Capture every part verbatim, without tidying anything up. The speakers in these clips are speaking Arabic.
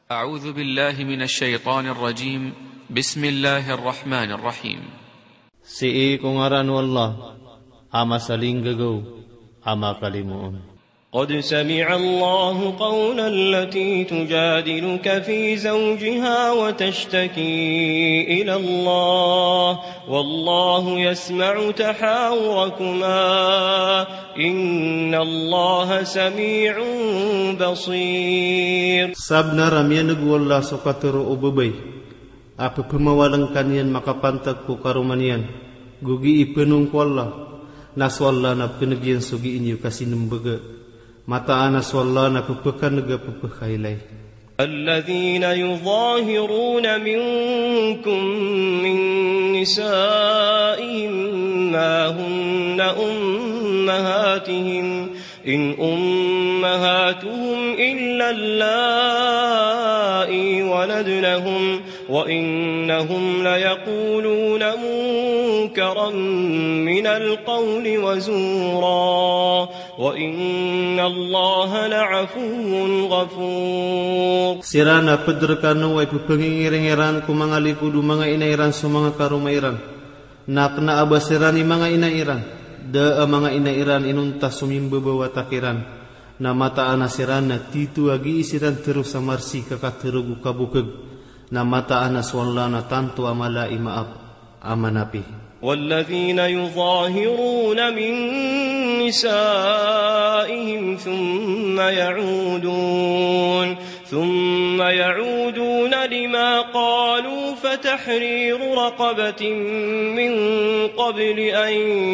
أعوذ بالله من الشيطان الرجيم. بسم الله الرحمن الرحيم. Si kungaran wallah ama saling gagaw ama kalimuon. قد سمع الله قول التي تجادلك في زوجها وتشتكي إلى الله والله يسمع تحاوركما إن الله سميع بصير. Sabna ramian nagwala sukatero ubabay apa pemawalang kanian makapantag ko karumanian gugi ipenung ko Allah naswalla na pinagyan sugi inyo kasi nambaga mata anas walla na pupukan naga pupukhailay. الذين يظاهرون منكم من نسائهم ما هن أمهاتهم إن أمهاتهم إلا اللائي ولدنهم وإنهم ليقولون منكرا من القول وزورا وإن الله لعفو غفور. Sirana pedrekano ay pupengiring-iran ko mga likudu mga inairan sa mga karumairan. Nakna abasirani mga inairan. Da mga inairan inuntas sumimbabawa takiran. Na mataan na sirana titu agi isiran terus sa marsi kakatirugu kabukag. Na mataan na swalla na tanto amala imaap amanapi. والذين يظاهرون من نسائهم ثم يعودون ثم يعودون لما قالوا فتحرير رقبة من قبل أن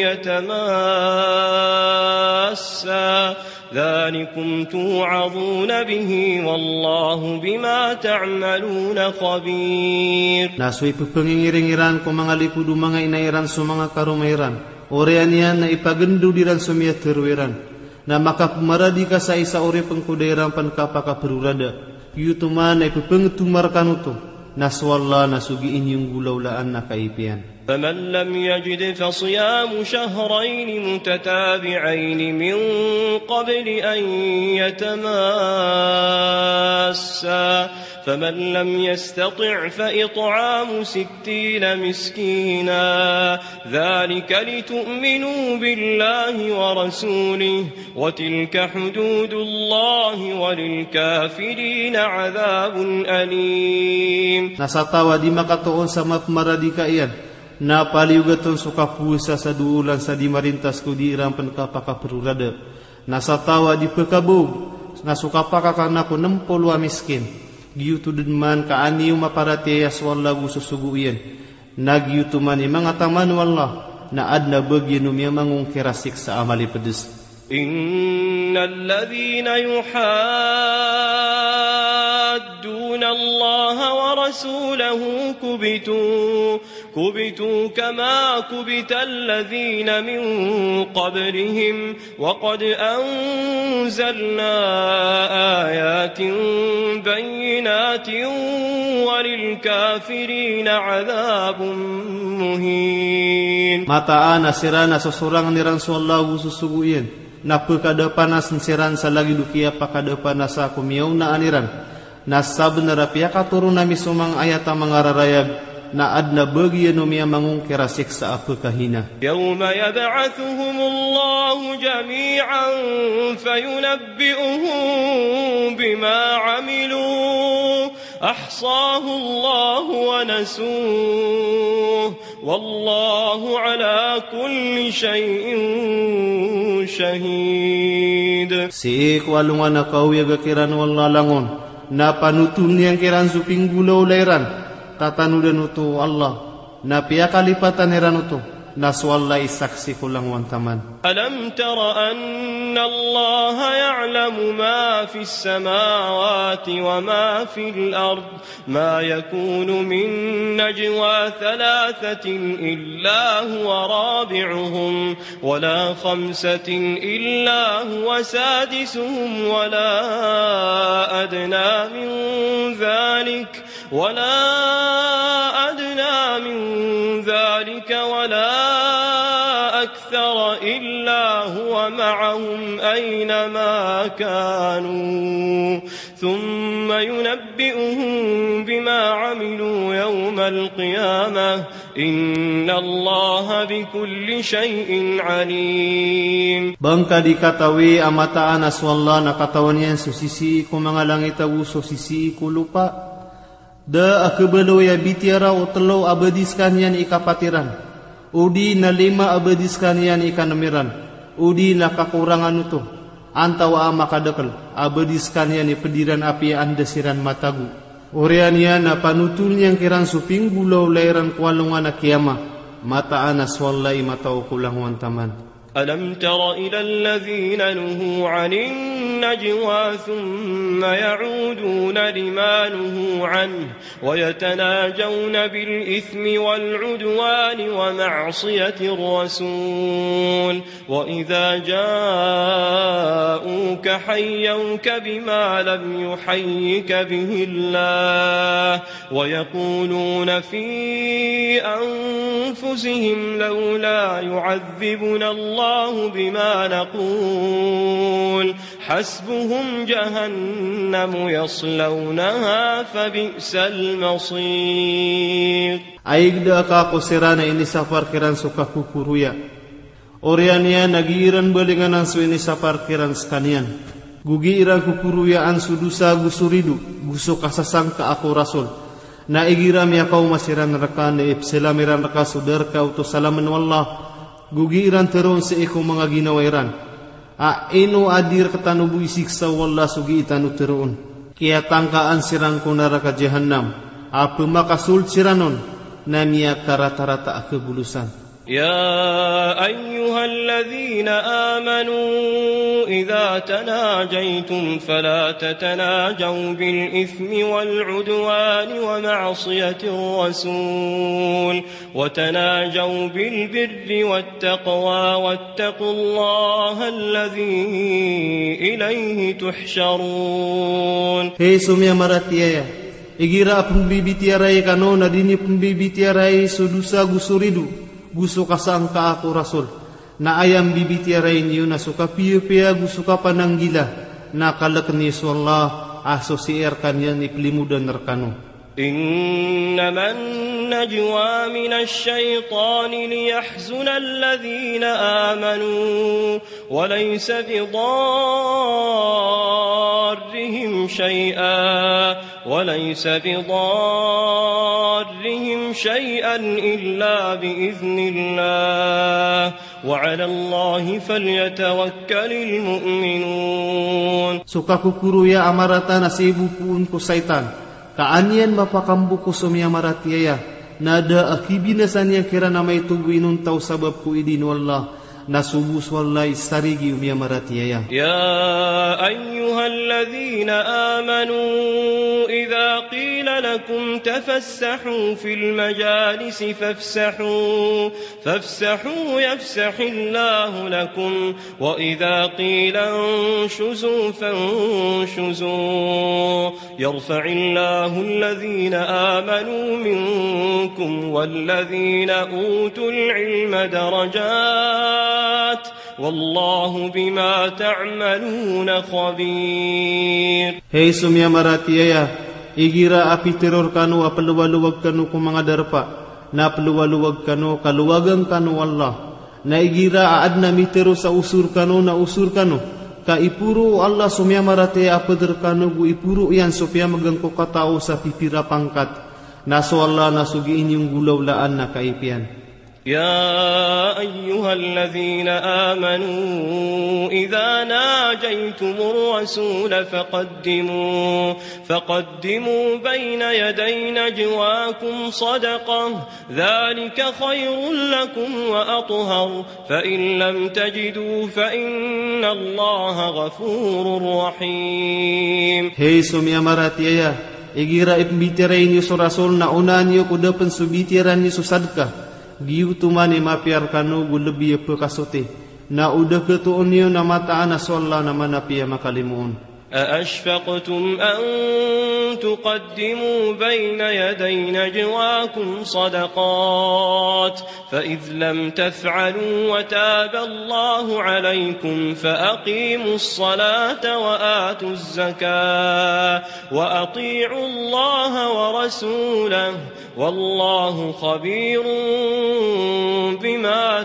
يتماسا ذلكم توعظون به والله بما تعملون خبير. Nasui pupengiring-iran ko mga likudu mga inairan sa mga karumairan. Orean yan na ipagendu diran sumia terwiran. Na makapumaradi ka sa isa ore pengkudairan pankapakaperurada. Yutuman ay pupengetumarkan uto. Naswalla nasugi inyong gulaulaan na kaipian. فمن لم يجد فصيام شهرين متتابعين من قبل أن يتماسا فمن لم يستطع فإطعام ستين مسكينا ذلك لتؤمنوا بالله ورسوله وتلك حدود الله وللكافرين عذاب أليم. Nasatawa di makatuon sa mapmaradi ka iyan. Na paliugaton suka pusa sa duulan sa di marintas ko di iram pankapakaperurada. Nasatawa di pekabog na suka pakakana ko nampolwa miskin. Giyutudun man kaaniyo maparatiyas wallahu susuguyan. Nagyutuman ni mga taman wallah na adna bagyan umya mangungkirasik sa amali pedes. Inna alladhina yuhadduna Allah wa rasulahu kubitu كبتوا كما كبت الذين من قبلهم وقد أنزلنا آيات بينات وللكافرين عذاب مهين. Mataan sirana sesurang niran sallahu susuguyan napakada panas siran sa lagi dukia pakada panas aku miyaw na aniran nasab narapia katurun nami sumang ayat mangararayag na adna bagian umia mangungkira siksa apa kahina. Yawma yab'athuhumullahu jami'an fayunabbi'uhum bima 'amilu ahsahu Allahu wa nasuh wallahu ala kulli shay'in shahid. Si kwalungan na kawiyaga kiran wallalangon na panutun yang kiran suping gulaw layran tatanudan utu Allah na pia kalipatan heran utu naswalla isaksi kulang wantaman. Alam tara anna Allah ya'lamu ma fi as-samawati wa ma fi al-ard ma yakunu min najwa thalathatin illa huwa rabi'uhum wa la khamsatin illa huwa sadisuhum wa la adna min dhalik ولا أدنى من ذلك ولا أكثر إلا هو معهم أينما كانوا ثم ينبئهم بما عملوا يوم القيامة إن الله بكل شيء عليم. Bangka dikatawi amataan aswallah na katawan yan susisi ko mga langit awu susisi ko lupa. Da akebelo ya bitiara o telo abadiskan yan ikapatiran. Udi na lima abadiskan yan ikanamiran. Udi na kakurangan ito. Antawa makadekal abadiskan yan ipediran api andasiran matagu. Orian yan na panutul yang kiran suping gulaw lairan kualungan na kiyama. Mataan aswallay matao kulang wantaman. ألم تر إلى الذين نهوا عن النجوى ثم يعودون لما نهوا عنه ويتناجون بالإثم والعدوان ومعصية الرسول وإذا جاءوك حيوك بما لم يحيك به الله ويقولون في أنفسهم لولا يعذبنا الله الله بما نقول حسبهم جهنم يصلونها فبئس المصير. Aigda ka kusirana ini safar kiran suka kukuruya. Oriania nagiran balingan ansu ini safar kiran skanian. Gugi ira kukuruya ansu dusa gusuridu gusu kasasang ka aku rasul. Na igiram ya kau masiran rekan de ipselamiran reka sudar ka utus salaman wallah. Gugiran teron sa iko mga ginawairan. A ino adir katanubu isiksa wallah sugi itanu teron. Kaya tangkaan sirang kunara ka jahannam. A pemakasul siranon na miya karata-rata kebulusan. يا أيها الذين آمنوا إذا تناجيتم فلا تتناجوا بالإثم والعدوان ومعصية الرسول وتناجوا بالبر والتقوى واتقوا الله الذي إليه تحشرون. Hei sumya maratiaya, igira pembibitiarai kano nadini pembibitiarai sudusa gusuridu. Gusto kasang ka ako rasul na ayam bibitiaray niyo na suka piya-piya gusto ka pananggila na kalak ni Allah asosier kanyan iplimudan narkano. إنما النجوى من الشيطان ليحزن الذين آمنوا وليس بضارهم شيئا وليس بضارهم شيئا إلا بإذن الله وعلى الله فليتوكل المؤمنون. Suka kukuru ya amarata nasibu pun ku saitan. Kaanian mapakambu ko sumya maratiaya nada akibinasan yang kira namay tubuinun taw sabab ku idin wallah nasubus wallahi sarigi umya maratiaya. Ya ayyuhalladhina amanu idza qila lakum tafassahu fil majalisi fafsahu fafsahu yafsahillahu lakum wa idza qila anshuzu fanshuzu yarfa'illahu alladhina amanu minkum walladhina utul ilma darajat wallahu bima ta'maluna khabir. Hei sumya maratiaya, igira api teror kanu apaluwaluwag kanu kung mga darpa na apaluwaluwag kanu kaluwagang kanu Allah na igira aad na mitero sa usur kanu na usur kanu ka ipuro Allah sumya maratiaya apadar kanu gu ipuro yan supya magangko katao sa pipira pangkat naso Allah nasugi inyong gulawlaan na kaipian. يا أيها الذين آمنوا إذا ناجيتم الرسول فقدموا فقدموا بين يدي نجواكم صدقة ذلك خير لكم وأطهر فإن لم تجدوا فإن الله غفور رحيم. Hei sumya maratiaya, igira ipmbitiray niyo sa rasul na una niyo kudapan subitiran niyo sa sadka. Giu tumani mapiar kanu gulbi pe kasote na udah ketuon niyo na mataan aswalla na manapia makalimuon. أأشفقتم أن تقدموا بين يدي نجواكم صدقات فإذ لم تفعلوا وتاب الله عليكم فأقيموا الصلاة وآتوا الزكاة وأطيعوا الله ورسوله والله خبير بما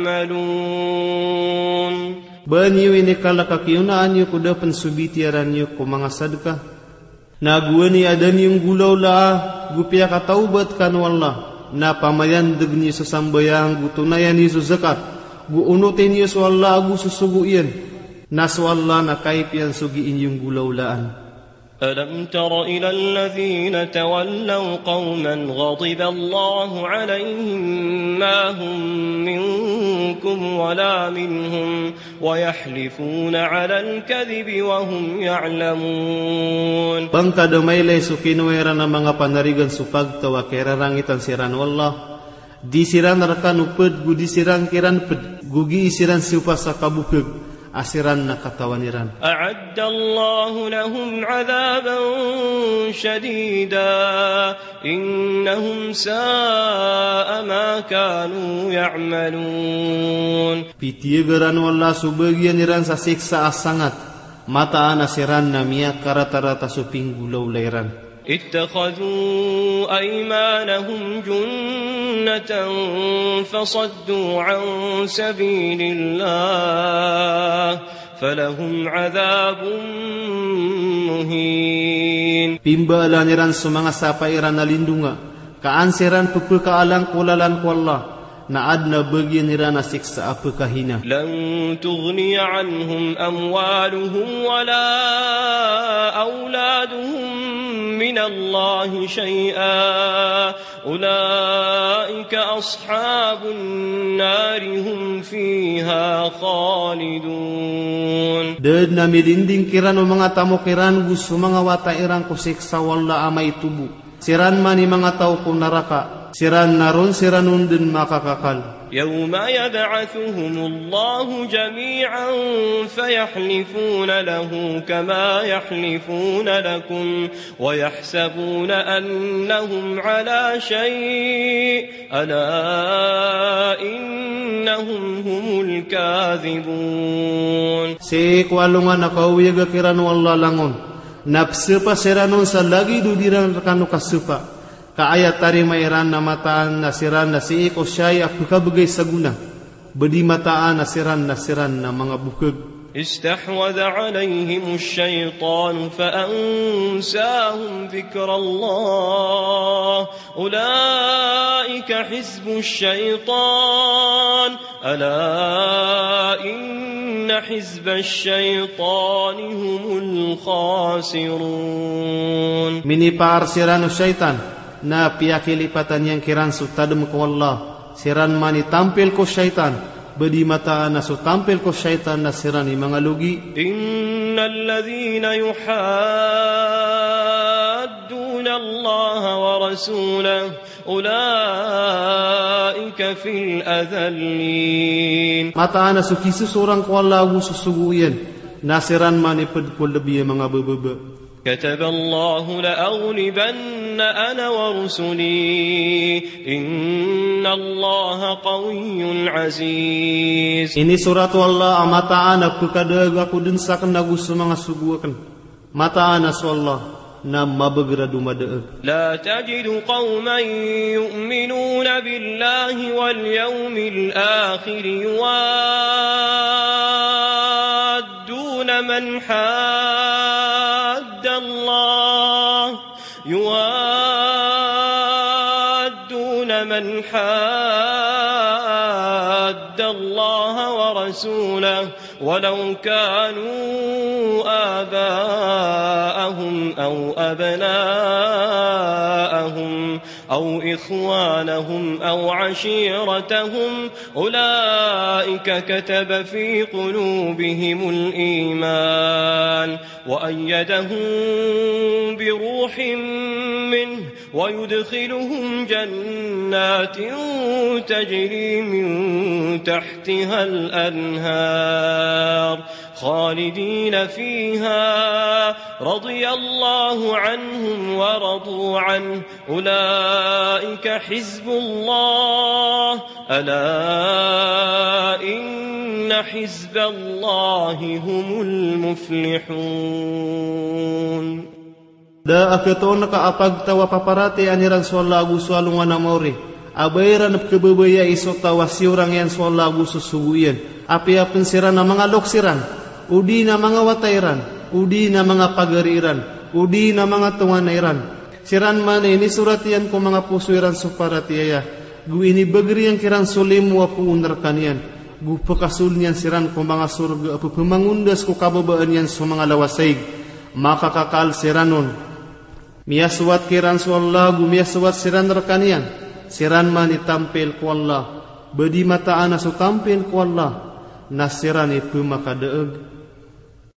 تعملون. Banyu ini kala kakiunaan yu kuda pensubitiaran yu ku mga sadkah. Na guani adan yung gulaw la gupia ka taubat kan wallah. Na pamayan degni sesambayang gutunayan yu zakat. Gu unutin yu swalla gu susuguin. Na swalla na kaipian sugiin yung gulaw laan. ألم تر إلى الذين تولوا قوما غضب الله عليهم ما هم منكم ولا منهم ويحلفون على الكذب وهم يعلمون. Pangkada maylay sukinuera na mga panarigan supag tawa kerarangitan siran wallah. Disiran rakan uped gu disiran kiran ped gugi isiran siupa sa kabupeg. Asiran na katawaniran. A'adda Allah lahum 'adaban shadida innahum sa'a ma kanu ya'malun. Pitiagaran wala subagian niran sa siksa asangat mataan asiran na miya karata-rata suping gulaw layran. اتخذوا أيمانهم جنة فصدوا عن سبيل الله فلهم عذاب مهين. Pimbaalaniran sa mga sapairan na lindunga kaansiran pupul kaalang kulalan ko Allah na adna bagian nira na siksa apa kahina. Lan tughni anhum amwaluhum wala auladuhum من الله شيئا أولئك أصحاب النار هم فيها خالدون. Dad na milinding kiran o mga tamo kiran gusto mga watairan ko siksa wala amay tubo. Siran man ni mga tao ko naraka. Siran naron siranun din makakakal. يوم يبعثهم الله جميعا فيحلفون له كما يحلفون لكم ويحسبون أنهم على شيء ألا إنهم هم الكاذبون. Sik walungan nakawiyaga kiran wala langon. Napsipa siranun sa lagi dudiran rekanu kasupa. Kaayat tari mairan na mataan nasiran na si iko siya'y apukabagay sa guna. Badi mataan nasiran nasiran na mga bukag. استحوذ عليهم الشيطان فأنساهم ذكر الله أولئك حزب الشيطان ألا إن حزب الشيطان هم الخاسرون. Minipar siran o syaitan na piyakilipatan yang kiran sutadam ko Allah siran mani tampil ko syaitan badi mataan na sutampil ko syaitan na siran ni mga lugi. Innal ladhina yuhadduna Allah wa rasulahu ulaika fil adhallin. Mataan na sukisu surang ko Allah susuguyan nasiran mani pedkul lebih mga bebebe. كتب الله لأغلبن أنا ورسلي إن الله قوي عزيز. Ini surat Allah amataan aku kadaga ku densakan nagu semanga suguakan mataan asallah na mabagradu madaag. لا تجد قوما يؤمنون بالله واليوم الآخر يوادون من حاد الله يوادون من حاد الله ورسوله ولو كانوا آباءهم أو أبناءهم أو إخوانهم أو عشيرتهم أولئك كتب في قلوبهم الإيمان وأيدهم بروح منه ويدخلهم جنات تجري من تحتها الأنهار خالدين فيها رضي الله عنهم ورضوا عنه أولئك حزب الله ألا إن حزب الله هم المفلحون. Da aketon ka apag tawa paparati aniran swalagu swalungan namori abairan kebebaya iso tawasi orang yang swalagu susuguyan api apin siran na mga loksiran udi na mga watairan udi na mga pagariran udi na mga tunganairan siran man ini surat yan ko mga pusuiran suparatiaya gu ini bagri yang kiran sulimu apu unar kanian gu pekasulnian siran ko mga surga apu pemangundas ko kababaan yan sa mga lawasaig maka kakal siranon miaswat kiran swalagu miaswat siran rekanian siran man itampil ku Allah bedi mata ana su tampil ku Allah nasiran itu maka deeg